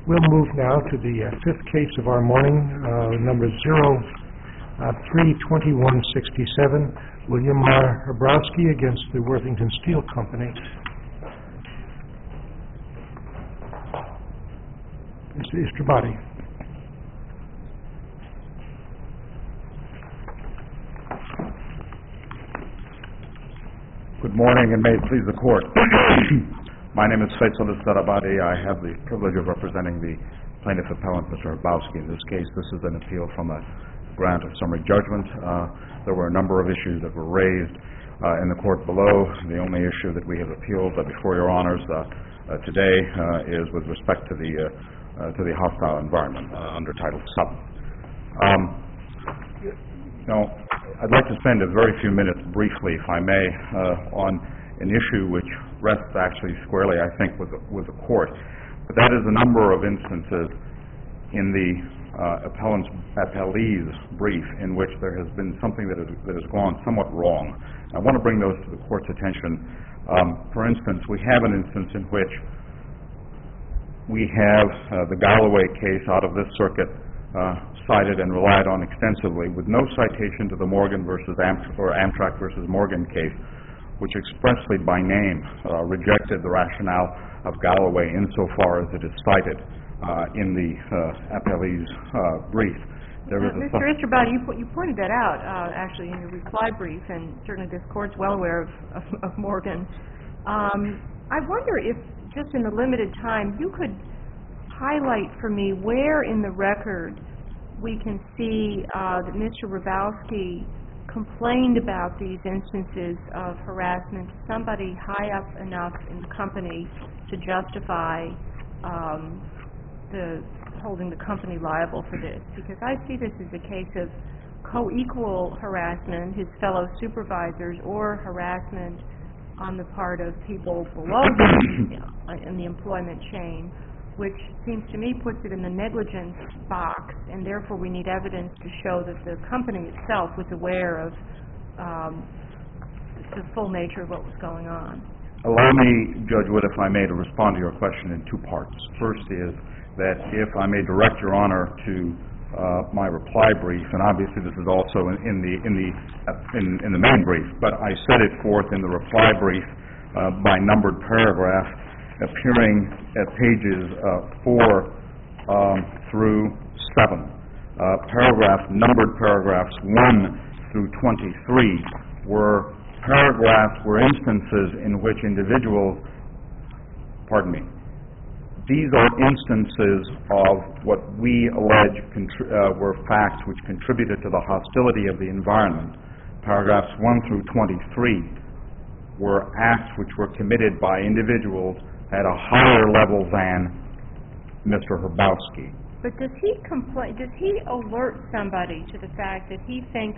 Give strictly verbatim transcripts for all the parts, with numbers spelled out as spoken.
We'll move now to the uh, fifth case of our morning, uh, number zero three twenty-one sixty-seven, William R. Hrabowski against the Worthington Steel Company. Mister Istrabadi. Good morning, and may it please the Court. My name is Faisal Istrabadi. I have the privilege of representing the plaintiff appellant, Mister Hrabowski. In this case, this is an appeal from a grant of summary judgment. Uh, there were a number of issues that were raised uh, in the court below. The only issue that we have appealed uh, before Your Honors uh, uh, today uh, is with respect to the uh, uh, to the hostile environment uh, under Title seven. Um, you know, I'd like to spend a very few minutes briefly, if I may, uh, on an issue which rests actually squarely, I think, with the, with the court. But that is a number of instances in the uh, appellant's appellee's brief in which there has been something that has, that has gone somewhat wrong. I want to bring those to the court's attention. Um, for instance, we have an instance in which we have uh, the Galloway case out of this circuit uh, cited and relied on extensively, with no citation to the Morgan versus Am- or Amtrak versus Morgan case, which expressly by name uh, rejected the rationale of Galloway insofar as it is cited uh, in the uh, appellee's uh, brief. There uh, Mister Istrabadi, you, po- you pointed that out uh, actually in your reply brief, and certainly this Court's well aware of, of, of Morgan. Um, I wonder if, just in the limited time, you could highlight for me where in the record we can see uh, that Mister Hrabowski complained about these instances of harassment to somebody high up enough in the company to justify um, the holding the company liable for this. Because I see this as a case of co-equal harassment, his fellow supervisors, or harassment on the part of people below him in the employment chain, which seems to me puts it in the negligence box, and therefore we need evidence to show that the company itself was aware of um, the full nature of what was going on. Allow me, Judge Wood, if I may, to respond to your question in two parts. First is that if I may direct Your Honor to uh, my reply brief, and obviously this is also in, in the in the uh, in, in the main brief, but I set it forth in the reply brief uh, by numbered paragraph, appearing at pages uh, four um, through seven. Uh, paragraph numbered paragraphs one through twenty-three were paragraphs were instances in which individuals, pardon me, these are instances of what we allege contri- uh, were facts which contributed to the hostility of the environment. Paragraphs one through twenty-three were acts which were committed by individuals at a higher level than Mister Hrabowski. But does he complain? Does he alert somebody to the fact that he thinks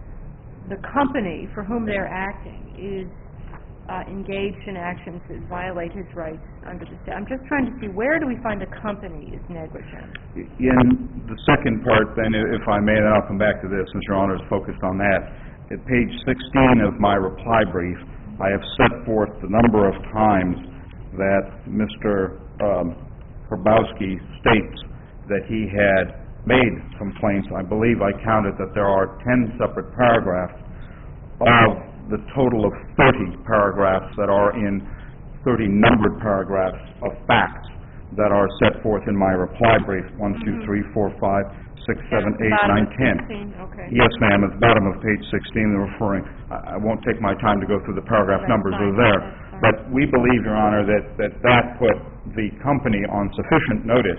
the company for whom they're acting is uh, engaged in actions that violate his rights under the statute? I'm just trying to see, where do we find the company is negligent? In the second part, then, if I may, then I'll come back to this, since Your Honor is focused on that. At page sixteen of my reply brief, I have set forth the number of times that Mister Um, Hrabowski states that he had made complaints. I believe I counted that there are ten separate paragraphs of the total of thirty paragraphs that are in thirty numbered paragraphs of facts that are set forth in my reply brief, one, two, three, four, five, six, seven, eight, nine, ten. Okay. Yes, ma'am, at the bottom of page sixteen, they're referring. I, I won't take my time to go through the paragraph That's numbers fine. are there. That's But we believe, Your Honor, that that, that put the company on sufficient notice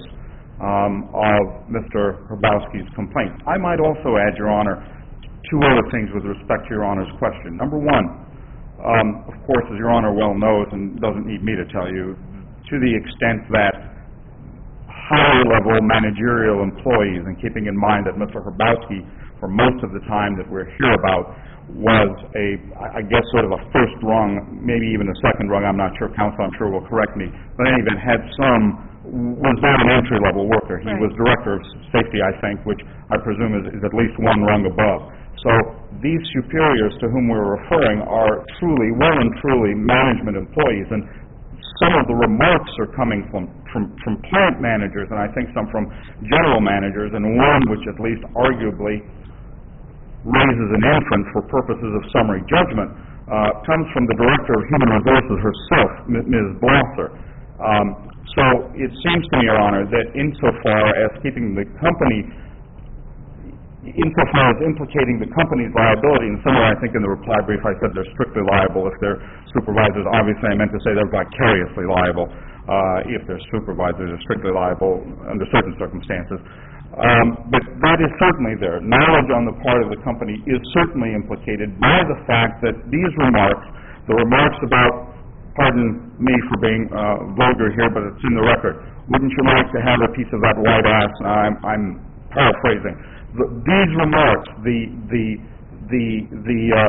um, of Mister Hrabowski's complaint. I might also add, Your Honor, two other things with respect to Your Honor's question. Number one, um, of course, as Your Honor well knows and doesn't need me to tell you, to the extent that higher-level managerial employees, and keeping in mind that Mister Hrabowski, for most of the time that we're here about, was a, I guess, sort of a first rung, maybe even a second rung, I'm not sure, counsel I'm sure will correct me, but in any event had some, was not an entry-level worker. He right. was director of safety, I think, which I presume is, is at least one rung above. So these superiors to whom we're referring are truly, well and truly management employees, and some of the remarks are coming from, from, from plant managers, and I think some from general managers, and one which at least arguably raises an inference for purposes of summary judgment, uh, comes from the Director of Human Resources herself, Miz Blosser. Um, so it seems to me, Your Honor, that insofar as keeping the company, insofar as implicating the company's liability, and somewhere I think in the reply brief I said they're strictly liable if they're supervisors. Obviously I meant to say they're vicariously liable uh, if they're supervisors, are strictly liable under certain circumstances. Um, but that is certainly there. Knowledge on the part of the company is certainly implicated by the fact that these remarks, the remarks about, pardon me for being uh, vulgar here, but it's in the record, wouldn't you like to have a piece of that white ass? I'm, I'm paraphrasing. The, these remarks, the the the the uh,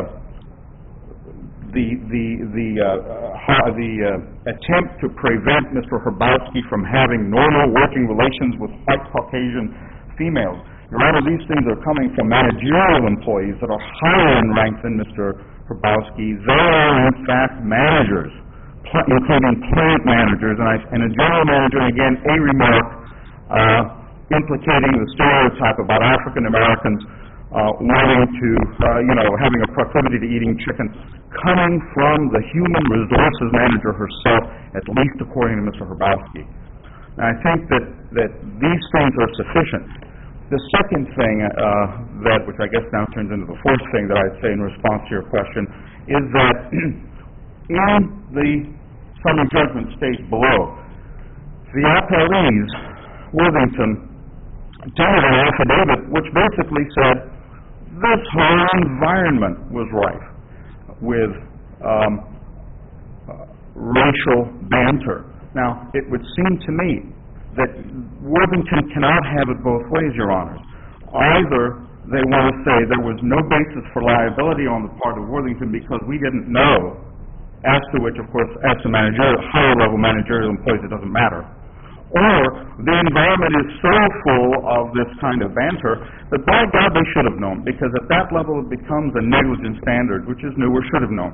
the the the uh, uh, the uh, attempt to prevent Mister Hrabowski from having normal working relations with white Caucasian females. Your Honor, these things are coming from managerial employees that are higher in rank than Mister Hrabowski. They are, in fact, managers, pl- including plant managers, and, I, and a general manager, and again, a remark uh, implicating the stereotype about African Americans uh, wanting to, uh, you know, having a proclivity to eating chicken, coming from the human resources manager herself, at least according to Mister Hrabowski. And I think that, that these things are sufficient. The second thing uh, that, which I guess now turns into the fourth thing that I'd say in response to your question, is that in the summary judgment stage below, the appellees, Worthington, tendered an affidavit which basically said this whole environment was rife with um, uh, racial banter. Now, it would seem to me that Worthington cannot have it both ways, Your Honors. Either they want to say there was no basis for liability on the part of Worthington because we didn't know, as to which, of course, as to managerial, higher-level managerial employees, it doesn't matter. Or the environment is so full of this kind of banter that, by God, they should have known, because at that level it becomes a negligent standard, which is knew or should have known.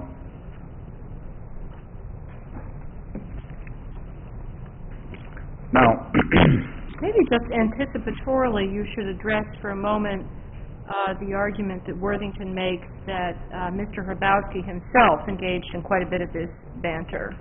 Now, maybe just anticipatorily, you should address for a moment uh, the argument that Worthington makes that uh, Mister Hrabowski himself engaged in quite a bit of this banter.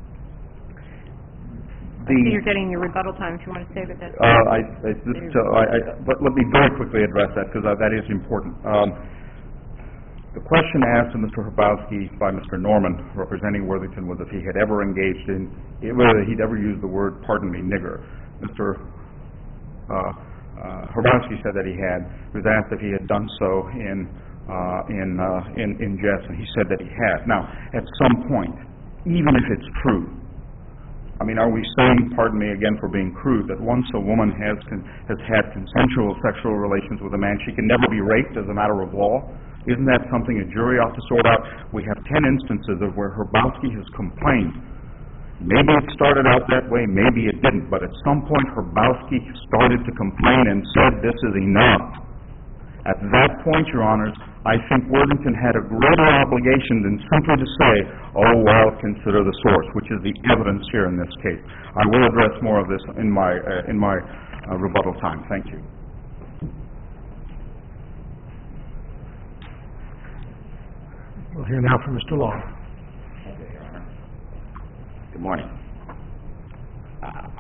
The, I see you're getting your rebuttal time if you want to save it. That's uh, I, I, this, so I, I, but let me very quickly address that because uh, that is important. Um, the question asked of Mister Hrabowski by Mister Norman, representing Worthington, was if he had ever engaged in, whether he'd ever used the word, pardon me, nigger. Mister Uh, uh, Hrabowski said that he had. He was asked if he had done so in uh, in, uh, in in jest, and he said that he had. Now, at some point, even if it's true, I mean, are we saying, pardon me again for being crude, that once a woman has con- has had consensual sexual relations with a man, she can never be raped as a matter of law? Isn't that something a jury ought to sort out? We have ten instances of where Hrabowski has complained. Maybe it started out that way, maybe it didn't, but at some point Hrabowski started to complain and said, this is enough. At that point, Your Honors, I think Worthington had a greater obligation than simply to say, oh, well, consider the source, which is the evidence here in this case. I will address more of this in my, uh, in my uh, rebuttal time. Thank you. We'll hear now from Mister Long. Thank you, Your Honor. Good morning. Uh,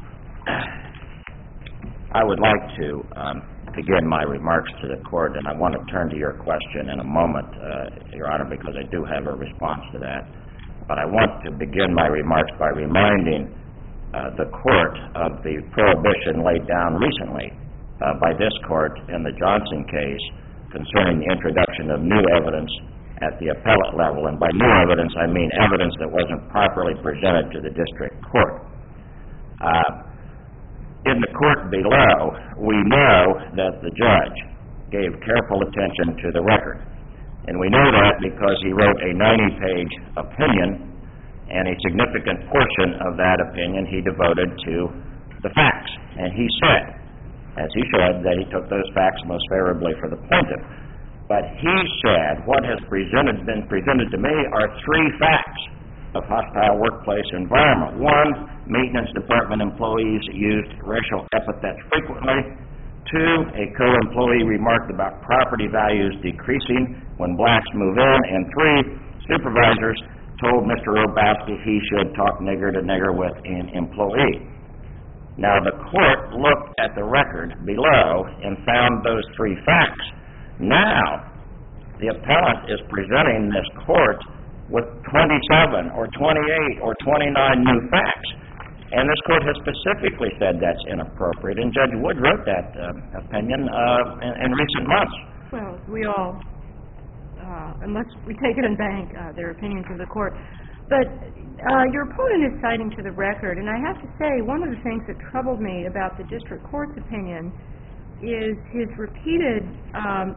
I would like to um, begin my remarks to the Court, and I want to turn to your question in a moment, uh, Your Honor, because I do have a response to that. But I want to begin my remarks by reminding uh, the Court of the prohibition laid down recently uh, by this Court in the Johnson case concerning the introduction of new evidence at the appellate level. And by new evidence, I mean evidence that wasn't properly presented to the district court. Uh, in the court below, we know that the judge gave careful attention to the record. And we know that because he wrote a ninety-page opinion, and a significant portion of that opinion he devoted to the facts. And he said, as he should, that he took those facts most favorably for the plaintiff. But he said, what has presented, been presented to me are three facts. of hostile workplace environment. One, maintenance department employees used racial epithets frequently. Two, a co-employee remarked about property values decreasing when blacks move in. And three, supervisors told Mister Hrabowski he should talk nigger to nigger with an employee. Now, the court looked at the record below and found those three facts. Now, the appellant is presenting this court with twenty-seven or twenty-eight or twenty-nine new facts. And this court has specifically said that's inappropriate, and Judge Wood wrote that uh, opinion uh, in, in recent months. Well, we all, uh, unless we take it in bank, uh, their opinions of the court. But uh, your opponent is citing to the record, and I have to say, one of the things that troubled me about the district court's opinion is his repeated um,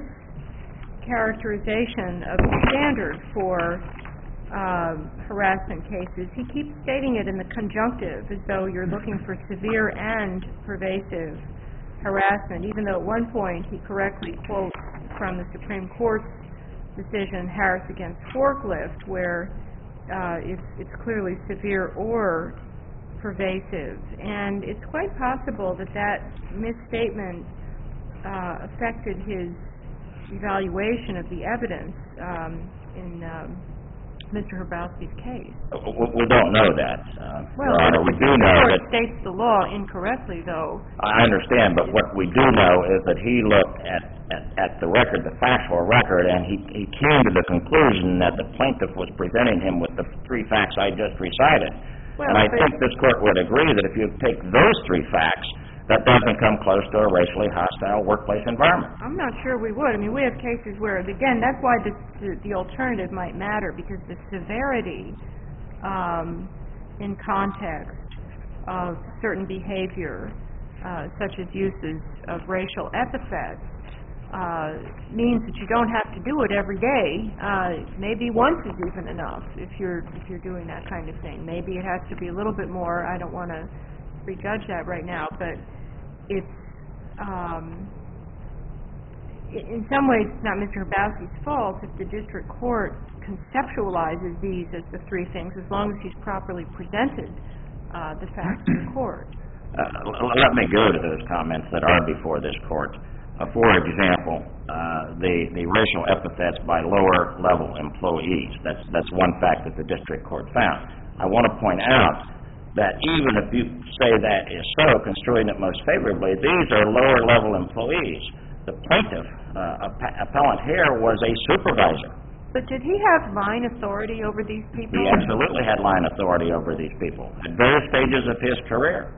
mischaracterization of the standard for Uh, harassment cases. He keeps stating it in the conjunctive as though you're looking for severe and pervasive harassment, even though at one point he correctly quotes from the Supreme Court's decision, Harris against Forklift, where uh, it's, it's clearly severe or pervasive. And it's quite possible that that misstatement uh, affected his evaluation of the evidence um, in um, Mister Hrabowski's case. We don't know that, uh, Well, Your Honor. We do the know court that... states the law incorrectly, though. I understand, but what we do know is that he looked at, at, at the record, the factual record, and he, he came to the conclusion that the plaintiff was presenting him with the three facts I just recited. Well, and I but- think this court would agree that if you take those three facts, that doesn't come close to a racially hostile workplace environment. I'm not sure we would. I mean, we have cases where, again, that's why this, the, the alternative might matter, because the severity um, in context of certain behavior, uh, such as uses of racial epithets, uh, means that you don't have to do it every day. Uh, maybe once is even enough if you're if you're doing that kind of thing. Maybe it has to be a little bit more. I don't want to prejudge that right now, but it's, um, in some ways, it's not Mister Hrabowski's fault if the district court conceptualizes these as the three things, as long as he's properly presented uh, the facts to the court. Uh, l- let me go to those comments that are before this court. Uh, for example, uh, the, the racial epithets by lower-level employees. That's, that's one fact that the district court found. I want to point out that even if you say that is so, construing it most favorably, these are lower-level employees. The plaintiff, uh, app- appellant here, was a supervisor. But did he have line authority over these people? He absolutely had line authority over these people at various stages of his career.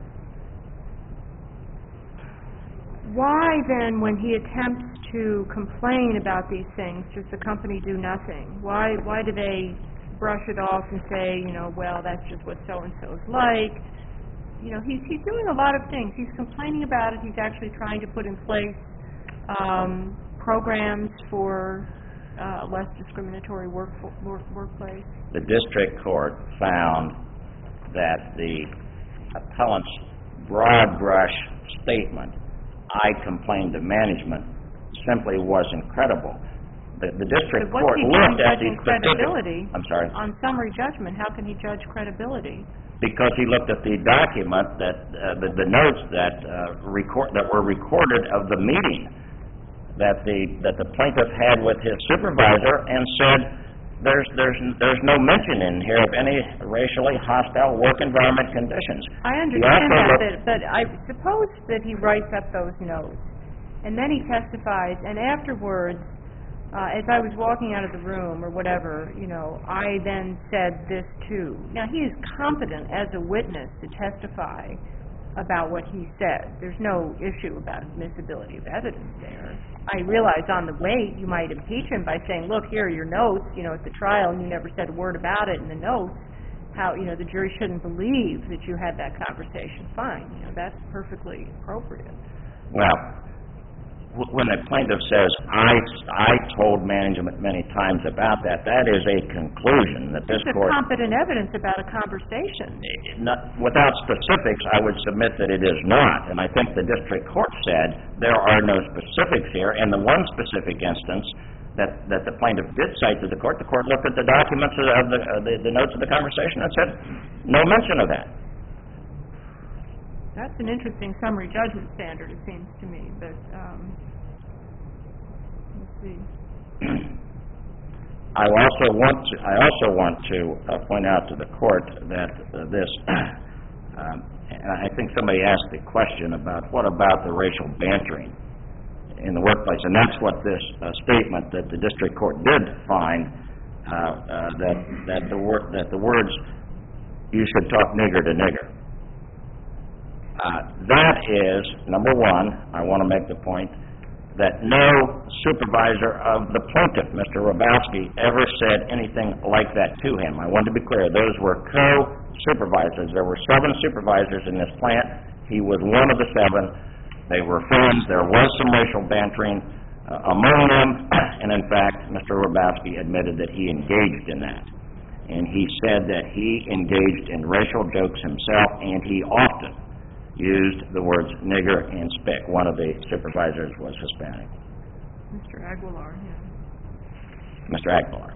Why then, when he attempts to complain about these things, does the company do nothing? Why, why do they brush it off and say, you know, well, that's just what so-and-so's like? You know, he's, he's doing a lot of things. He's complaining about it. He's actually trying to put in place um, programs for uh, a less discriminatory work, work, workplace. The district court found that the appellant's broad brush statement, I complained to management, simply wasn't credible. The, the district But court what's he looked doing at judging these specific... credibility? I'm sorry? On summary judgment, how can he judge credibility? Because he looked at the document that, uh, the, the notes that uh, record, that were recorded of the meeting that the, that the plaintiff had with his supervisor, and said, there's, there's, there's no mention in here of any racially hostile work environment conditions. I He understand also that, looked- but, but I suppose that he writes up those notes, and then he testifies, and afterwards, uh, as I was walking out of the room or whatever, you know, I then said this too. Now, he is competent as a witness to testify about what he said. There's no issue about admissibility of evidence there. I realize on the way you might impeach him by saying, look, here are your notes, you know, at the trial, and you never said a word about it in the notes, how, you know, the jury shouldn't believe that you had that conversation. Fine, you know, that's perfectly appropriate. Well, w- when the plaintiff says, I, I told management many times about that, that is a conclusion that this It's a court... competent evidence about a conversation. Not, without specifics, I would submit that it is not. And I think the district court said there are no specifics here. In the one specific instance, that, that the plaintiff did cite to the court. The court looked at the documents of the, uh, the, the notes of the conversation and said, no mention of that. That's an interesting summary judgment standard, it seems to me, but, um, let's see. I also want to, I also want to uh, point out to the court that uh, this, um, and I think somebody asked the question about what about the racial bantering in the workplace, and that's what this uh, statement that the district court did find, uh, uh, that that the wor- that the words "you should talk nigger to nigger." Uh, that is number one. I want to make the point that no supervisor of the plaintiff, Mister Hrabowski, ever said anything like that to him. I want to be clear; those were co-supervisors. There were seven supervisors in this plant. He was one of the seven. They were friends. There was some racial bantering uh, among them, and in fact, Mister Hrabowski admitted that he engaged in that. And he said that he engaged in racial jokes himself, and he often used the words nigger and spick. One of the supervisors was Hispanic. Mister Aguilar, yeah. Mister Aguilar.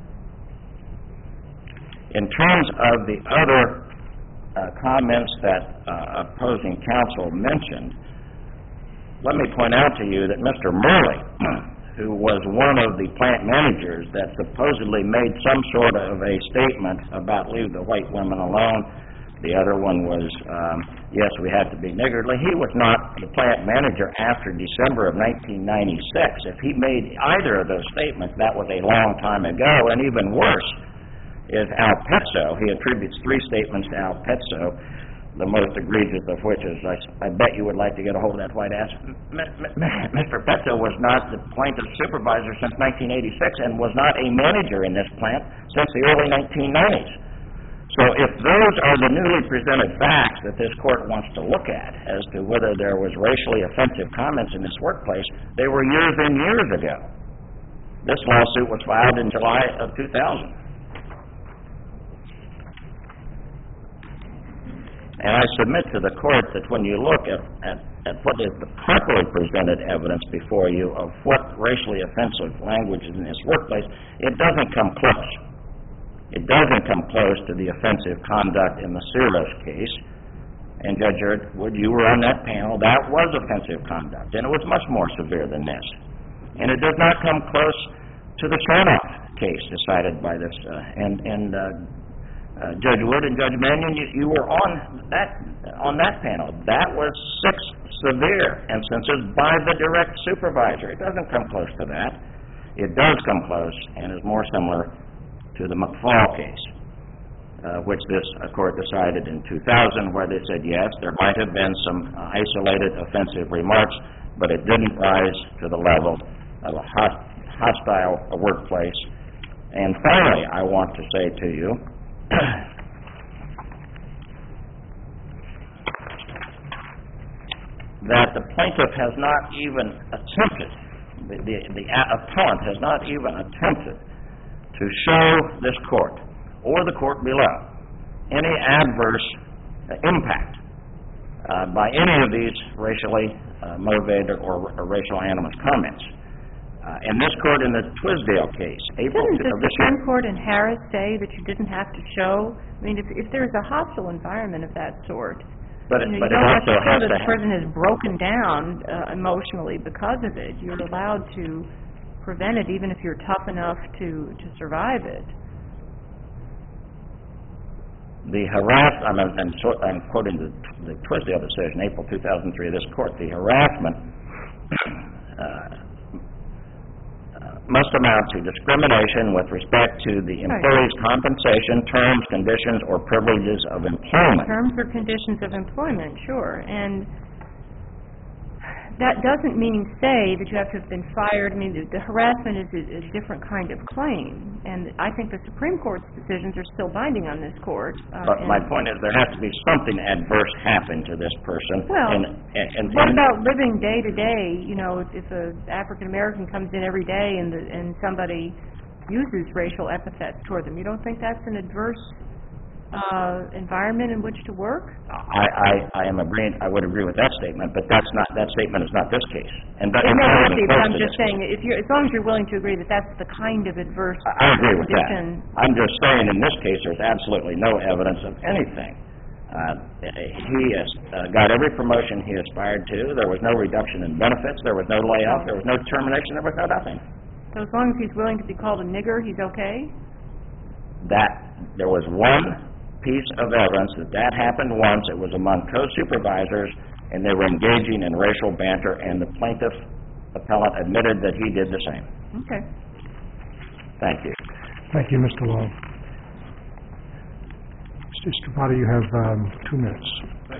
In terms of the other uh, comments that uh, opposing counsel mentioned, let me point out to you that Mister Murley, who was one of the plant managers that supposedly made some sort of a statement about leave the white women alone, the other one was, um, yes, we have to be niggardly. He was not the plant manager after December of nineteen ninety-six. If he made either of those statements, that was a long time ago. And even worse is Al Petzo. He attributes three statements to Al Petzo, the most egregious of which is, I, I bet you would like to get a hold of that white ass. Mister Petzo was not the plaintiff's supervisor since nineteen eighty-six and was not a manager in this plant since the early nineteen nineties. So if those are the newly presented facts that this court wants to look at as to whether there was racially offensive comments in this workplace, they were years and years ago. This lawsuit was filed in July of two thousand. And I submit to the court that when you look at, at, at what is the properly presented evidence before you of what racially offensive language is in this workplace, it doesn't come close. It doesn't come close to the offensive conduct in the Searles case. And Judge Erdwood, you were on that panel. That was offensive conduct, and it was much more severe than this. And it does not come close to the Sarnoff case decided by this. Uh, and and uh, uh, Judge Wood and Judge Mannion, you, you were on that on that panel. That was six severe instances by the direct supervisor. It doesn't come close to that. It does come close and is more similar to the McFall case, uh, which this uh, court decided in two thousand, where they said, yes, there might have been some uh, isolated offensive remarks, but it didn't rise to the level of a host- hostile uh, workplace. And finally, I want to say to you that the plaintiff has not even attempted, the, the, the appellant has not even attempted to show this court or the court below any adverse uh, impact uh, by any of these racially uh, motivated or, or racial animus comments. Uh, in this court, in the Twisdale case, April Didn't of the this year, Supreme Court in Harris say that you didn't have to show? I mean, if, if there's a hostile environment of that sort, but it, you know, but you it don't have also to show has that to the have, person is broken down uh, emotionally because of it. You're allowed to prevent it even if you're tough enough to, to survive it. the harass, I'm, I'm, so, I'm quoting the, the Twisdale decision, April two thousand three of this court, the harassment uh, must amount to discrimination with respect to the employee's compensation, terms, conditions, or privileges of employment. Terms or conditions of employment, sure. And that doesn't mean say that you have to have been fired. I mean, the, the harassment is a, a different kind of claim. And I think the Supreme Court's decisions are still binding on this court. Uh, but my point is there has to be something adverse happen to this person. Well, and, and, and, what and about living day to day? You know, if, if an African American comes in every day and, the, and somebody uses racial epithets toward them, you don't think that's an adverse uh, environment in which to work? I, I, I am agreeing, I would agree with that statement, but that's not, that statement is not this case. And but- No, and no, not I even see, but close I'm to just this. saying, if you're, as long as you're willing to agree that that's the kind of adverse I I agree with that. condition. I'm just saying, in this case, there's absolutely no evidence of anything. Uh, he has uh, got every promotion he aspired to. There was no reduction in benefits. There was no layoff. There was no termination. There was no nothing. So as long as he's willing to be called a nigger, he's okay? That, there was one piece of evidence that that happened once. It was among co-supervisors, and they were engaging in racial banter, and the plaintiff appellant admitted that he did the same. Okay. Thank you. Thank you, Mister Long. Mister Potter, you have um, two minutes.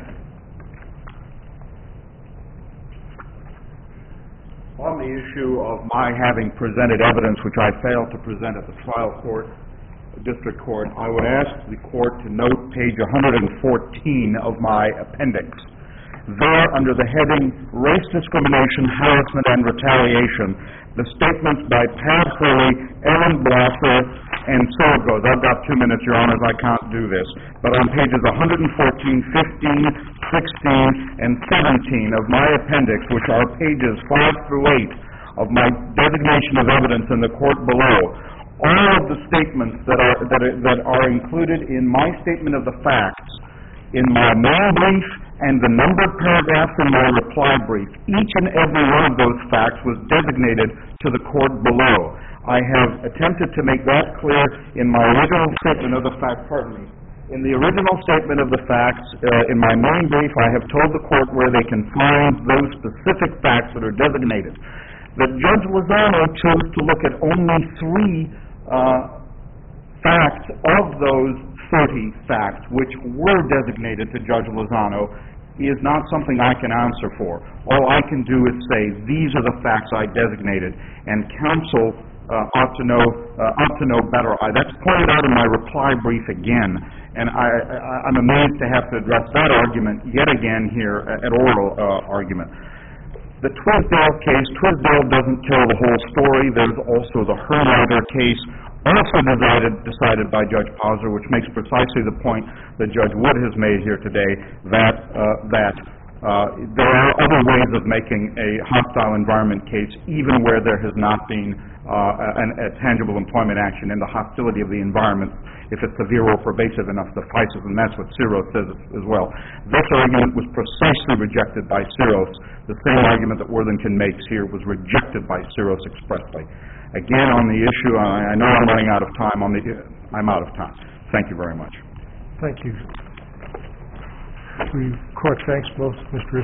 On the issue of my having presented evidence which I failed to present at the trial court, district court, I would ask the court to note page one hundred fourteen of my appendix. There, under the heading Race Discrimination, Harassment, and Retaliation, the statements by Pat Hurley, Aaron Blosser, and so it goes. I've got two minutes, Your Honors, I can't do this. But on pages one hundred fourteen, fifteen, sixteen, and seventeen of my appendix, which are pages five through eight of my designation of evidence in the court below, all of the statements that are, that are, that are included in my statement of the facts, in my main brief, and the numbered paragraphs in my reply brief, each and every one of those facts was designated to the court below. I have attempted to make that clear in my original statement of the facts, pardon me. In the original statement of the facts, uh, in my main brief, I have told the court where they can find those specific facts that are designated. That Judge Lozano chose to look at only three uh, facts of those thirty facts which were designated to Judge Lozano is not something I can answer for. All I can do is say, these are the facts I designated, and counsel uh, ought to know uh, ought to know better. I, that's pointed out in my reply brief again, and I, I, I'm amazed to have to address that argument yet again here at oral uh, argument. The Twisdale case, Twisdale doesn't tell the whole story. There's also the Herlider case, also decided, decided by Judge Pauser, which makes precisely the point that Judge Wood has made here today, that uh, that uh, there are other ways of making a hostile environment case, even where there has not been uh, an, a tangible employment action, and the hostility of the environment, if it's severe or pervasive enough, suffices, and that's what Syros says as well. This argument was precisely rejected by Syros. The same argument that Worthington makes here was rejected by Syros expressly. Again, on the issue, I, I know I'm running out of time. On the, I'm out of time. Thank you very much. Thank you. The court thanks both Mister